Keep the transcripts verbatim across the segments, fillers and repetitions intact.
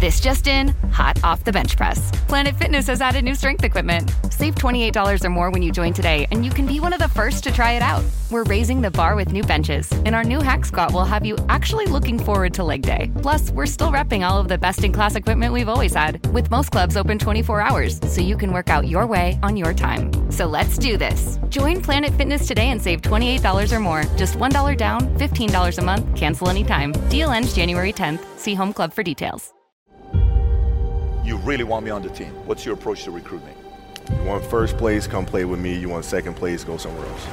This just in, hot off the bench press. Planet Fitness has added new strength equipment. Save twenty-eight dollars or more when you join today, and you can be one of the first to try it out. We're raising the bar with new benches, and our new Hack Squat will have you actually looking forward to leg day. Plus, we're still repping all of the best-in-class equipment we've always had, with most clubs open twenty-four hours, so you can work out your way on your time. So let's do this. Join Planet Fitness today and save twenty-eight dollars or more. Just one dollar down, fifteen dollars a month, cancel anytime. Deal ends January tenth. See Home Club for details. You really want me on the team. What's your approach to recruitment? You want first place, come play with me. You want second place, go somewhere else.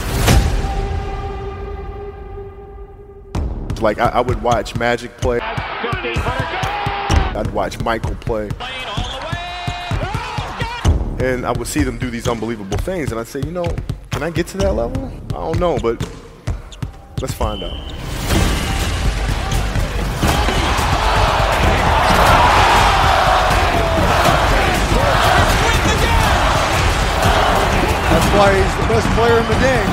Like, I, I would watch Magic play. I'd watch Michael play. And I would see them do these unbelievable things, and I'd say, you know, can I get to that level? I don't know, but let's find out. That's why he's the best player in the game.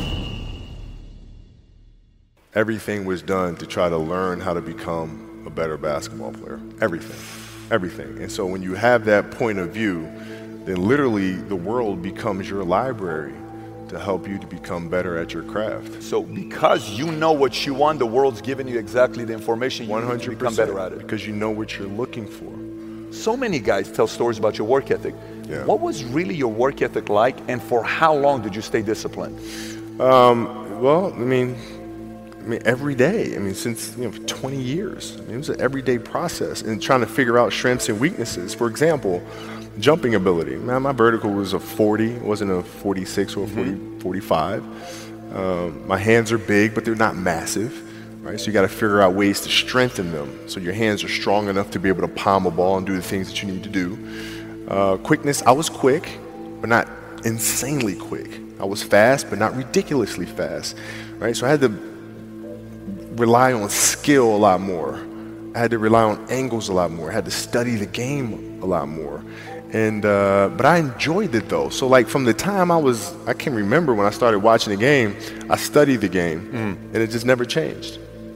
Everything was done to try to learn how to become a better basketball player. Everything. Everything. And so when you have that point of view, then literally the world becomes your library to help you to become better at your craft. So because you know what you want, the world's giving you exactly the information you need to become better at it. Because you know what you're looking for. So many guys tell stories about your work ethic. Yeah. What was really your work ethic like, and for how long did you stay disciplined? Um, well, I mean, I mean, every day. I mean, since you know, for twenty years. I mean, it was an everyday process, and trying to figure out strengths and weaknesses. For example, jumping ability. Man, my vertical was a forty. It wasn't a forty-six or a forty, mm-hmm. forty-five. Um, my hands are big, but they're not massive. Right, so you got to figure out ways to strengthen them so your hands are strong enough to be able to palm a ball and do the things that you need to do. Uh, quickness, I was quick, but not insanely quick. I was fast, but not ridiculously fast. Right, so I had to rely on skill a lot more. I had to rely on angles a lot more. I had to study the game a lot more. And uh, but I enjoyed it though. So like from the time I was, I can remember when I started watching the game, I studied the game, mm. and it just never changed.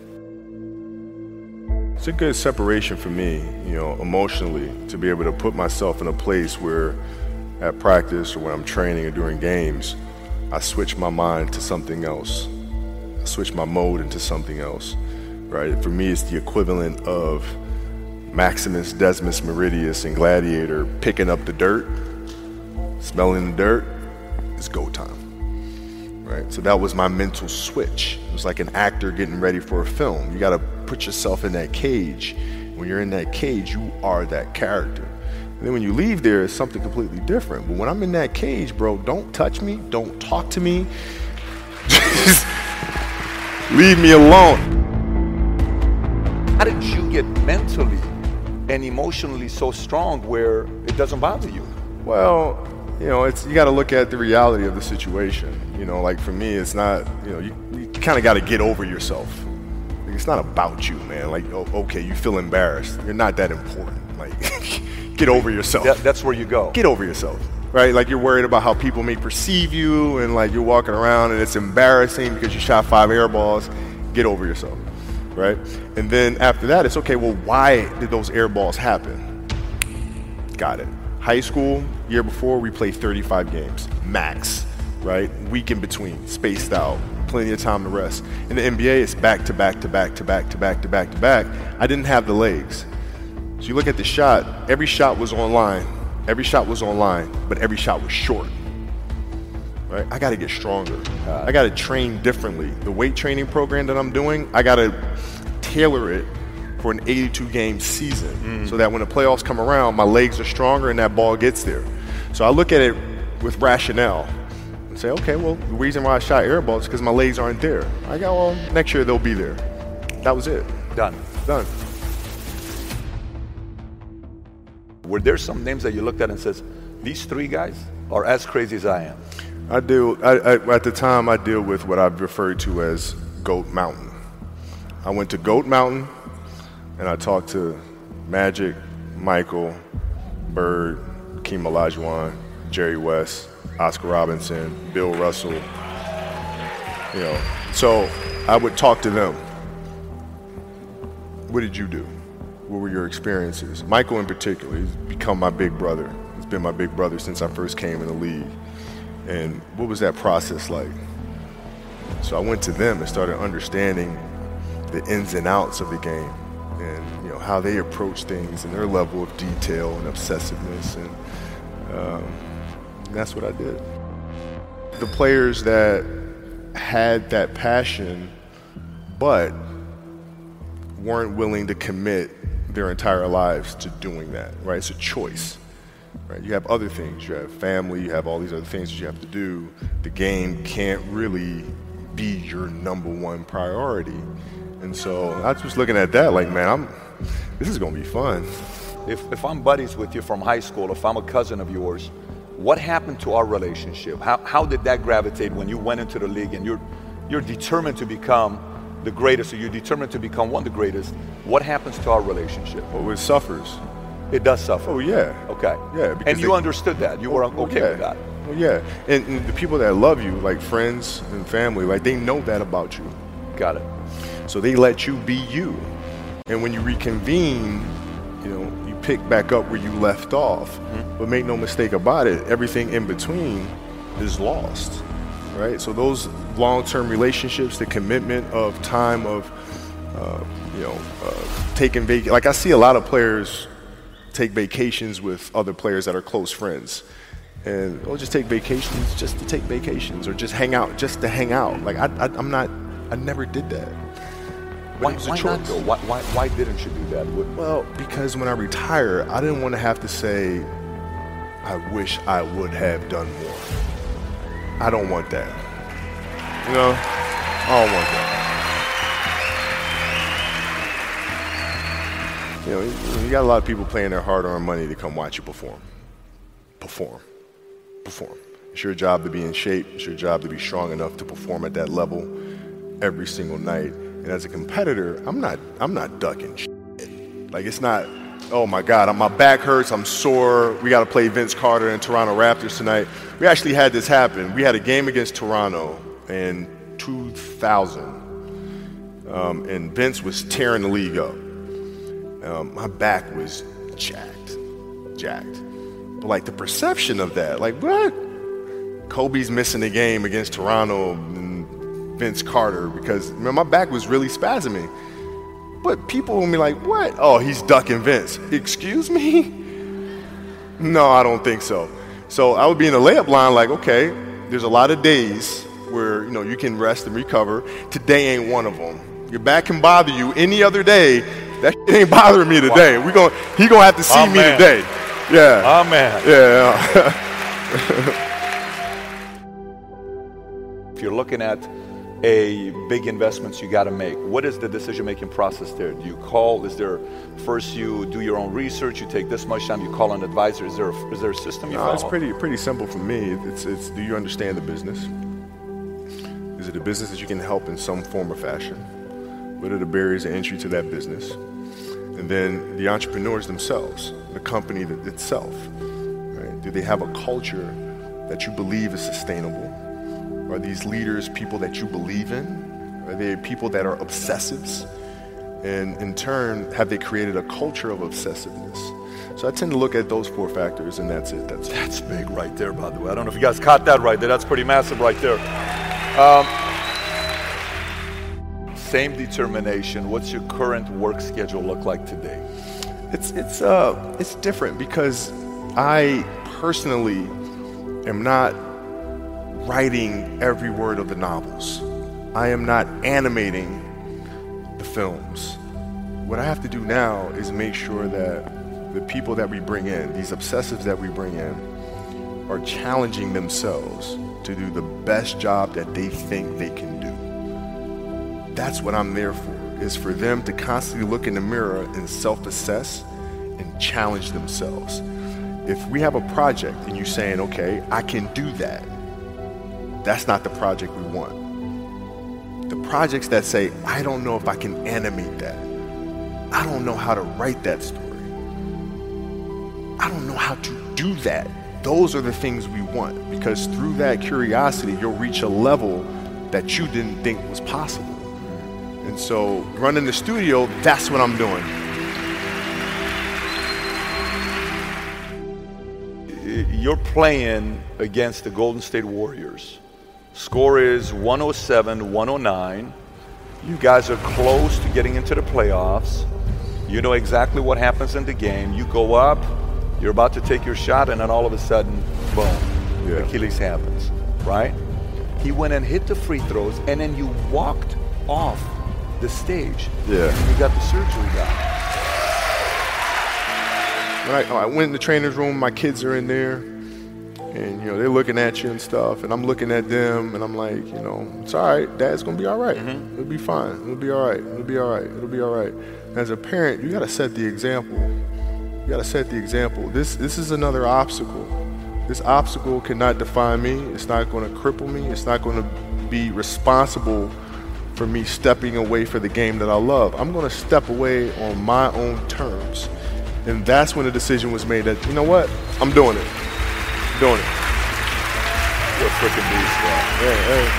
It's a good separation for me, you know, emotionally, to be able to put myself in a place where at practice or when I'm training or during games, I switch my mind to something else. I switch my mode into something else, right? For me, it's the equivalent of Maximus Decimus Meridius in Gladiator picking up the dirt, smelling the dirt. It's go time, right? So that was my mental switch. It was like an actor getting ready for a film. You got to put yourself in that cage. When you're in that cage, you are that character. And then when you leave there, it's something completely different. But when I'm in that cage, bro, don't touch me, don't talk to me. Just leave me alone. How did you get mentally and emotionally so strong where it doesn't bother you? Well, you know, it's you got to look at the reality of the situation. You know, like for me, it's not, you know, you, you kind of got to get over yourself. Like, it's not about you, man. Like, oh, okay, you feel embarrassed. You're not that important. Like, get over yourself. That, that's where you go. Get over yourself, right? Like you're worried about how people may perceive you, and like you're walking around and it's embarrassing because you shot five air balls. Get over yourself. Right? And then after that, it's okay, well, why did those air balls happen? Got it. High school, year before, we played thirty-five games, max, right? Week in between, spaced out, plenty of time to rest. In the N B A, it's back to back to back to back to back to back to back. I didn't have the legs. So you look at the shot, every shot was online, every shot was online, but every shot was short. Right? I got to get stronger. Uh, I got to train differently. The weight training program that I'm doing, I got to tailor it for an eighty-two game season mm. so that when the playoffs come around, my legs are stronger and that ball gets there. So I look at it with rationale and say, okay, well, the reason why I shot air balls is because my legs aren't there. I go, well, next year they'll be there. That was it. Done. Done. Were there some names that you looked at and says, these three guys are as crazy as I am? I deal, I, I, at the time, I deal with what I've referred to as Goat Mountain. I went to Goat Mountain, and I talked to Magic, Michael, Bird, Hakeem Olajuwon, Jerry West, Oscar Robinson, Bill Russell. You know, so I would talk to them. What did you do? what were your experiences? Michael in particular, he's become my big brother. He's been my big brother since I first came in the league. And what was that process like? So I went to them and started understanding the ins and outs of the game and, you know, how they approach things and their level of detail and obsessiveness. And um, that's what I did. The players that had that passion but weren't willing to commit their entire lives to doing that, right? It's a choice, right? You have other things. You have family. You have all these other things that you have to do. The game can't really be your number one priority. And so I was just looking at that like, man, I'm, this is going to be fun. If, if I'm buddies with you from high school, if I'm a cousin of yours, what happened to our relationship? How, how did that gravitate when you went into the league and you're, you're determined to become the greatest, or you're determined to become one of the greatest? What happens to our relationship? Well, it suffers. It does suffer. Oh, yeah. Okay. Yeah. And you they, understood that. You were okay yeah. with that. Well, yeah. And, and the people that love you, like friends and family, like they know that about you. Got it. So they let you be you. And when you reconvene, you know, you pick back up where you left off. Mm-hmm. But make no mistake about it, everything in between is lost, right? So those long-term relationships, the commitment of time of, uh, you know, uh, taking vac- like I see a lot of players take vacations with other players that are close friends. And they'll just take vacations just to take vacations or just hang out, just to hang out. Like I, I, I'm not, I never did that. But why it was a why choice. not though? Why, why, why didn't you do that? What, Well, because when I retire, I didn't want to have to say, I wish I would have done more. I don't want that. You know, I don't want that. You know, you, you got a lot of people paying their hard-earned money to come watch you perform. Perform. Perform. It's your job to be in shape. It's your job to be strong enough to perform at that level every single night. And as a competitor, I'm not, I'm not ducking shit. Like, it's not, oh my God, my back hurts, I'm sore, we got to play Vince Carter and Toronto Raptors tonight. We actually had this happen. We had a game against Toronto in two thousand, um, and Vince was tearing the league up. Um, my back was jacked, jacked. But like the perception of that, like what? Kobe's missing the game against Toronto and Vince Carter because man, my back was really spasming. But people will be like, what? Oh, he's ducking Vince. Excuse me? No, I don't think so. So I would be in the layup line like, okay, there's a lot of days where, you know, you can rest and recover. Today ain't one of them. Your back can bother you any other day. That shit ain't bothering me today. We gon' he gonna have to see oh, me man. today. Yeah. Oh, man. Yeah. If you're looking at a big investments you got to make, what is the decision-making process there? Do you call? Is there first you do your own research? You take this much time. You call an advisor. Is there a, is there a system you no, follow? It's pretty pretty simple for me. It's it's do you understand the business? Is it a business that you can help in some form or fashion? What are the barriers of entry to that business? And then the entrepreneurs themselves, the company that itself, right? Do they have a culture that you believe is sustainable? Are these leaders people that you believe in? Are they people that are obsessives? And in turn, have they created a culture of obsessiveness? So I tend to look at those four factors, and that's it. That's, That's big right there, by the way. I don't know if you guys caught that right there. That's pretty massive right there. Um, same determination. What's your current work schedule look like today? It's it's uh it's different because I personally am not writing every word of the novels. I am not animating the films. What I have to do now is make sure that the people that we bring in, these obsessives that we bring in, are challenging themselves to do the best job that they think they can do. That's what I'm there for, is for them to constantly look in the mirror and self-assess and challenge themselves. If we have a project and you're saying, okay, I can do that, that's not the project we want. The projects that say, I don't know if I can animate that. I don't know how to write that story. I don't know how to do that. Those are the things we want, because through that curiosity, you'll reach a level that you didn't think was possible. And so running the studio, that's what I'm doing. you're playing against the Golden State Warriors. Score is one oh seven, one oh nine. You guys are close to getting into the playoffs. You know exactly what happens in the game. You go up, you're about to take your shot, and then all of a sudden, boom, Yeah. Achilles happens, right? He went and hit the free throws, and then you walked off the stage. Yeah. And you got the surgery done. When I, I went in the trainer's room, my kids are in there, and you know they're looking at you and stuff, and I'm looking at them, and I'm like, you know, it's all right. Dad's gonna be all right. Mm-hmm. It'll be fine. It'll be all right. It'll be all right. It'll be all right. And as a parent, you gotta set the example. You gotta set the example. This this is another obstacle. This obstacle cannot define me. It's not gonna cripple me. It's not gonna be responsible for me stepping away for the game that I love. I'm gonna step away on my own terms. And that's when the decision was made that, you know what, I'm doing it. I'm doing it. You're a freaking beast, bro. Yeah, yeah.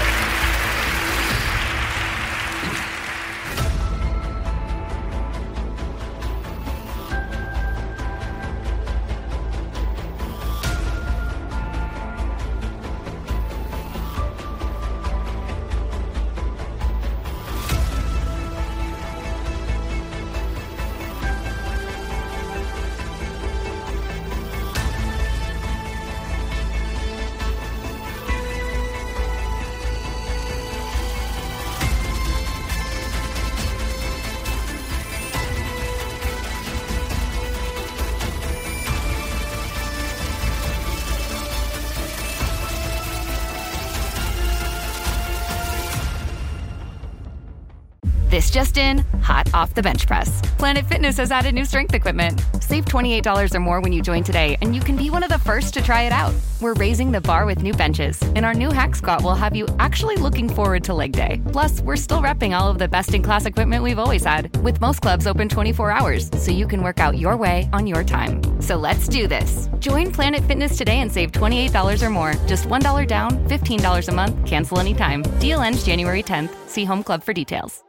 This just in, hot off the bench press. Planet Fitness has added new strength equipment. Save twenty-eight dollars or more when you join today, and you can be one of the first to try it out. We're raising the bar with new benches, and our new Hack Squat will have you actually looking forward to leg day. Plus, we're still repping all of the best-in-class equipment we've always had, with most clubs open twenty-four hours, so you can work out your way on your time. So let's do this. Join Planet Fitness today and save twenty-eight dollars or more. Just one dollar down, fifteen dollars a month, cancel anytime. Deal ends January tenth. See Home Club for details.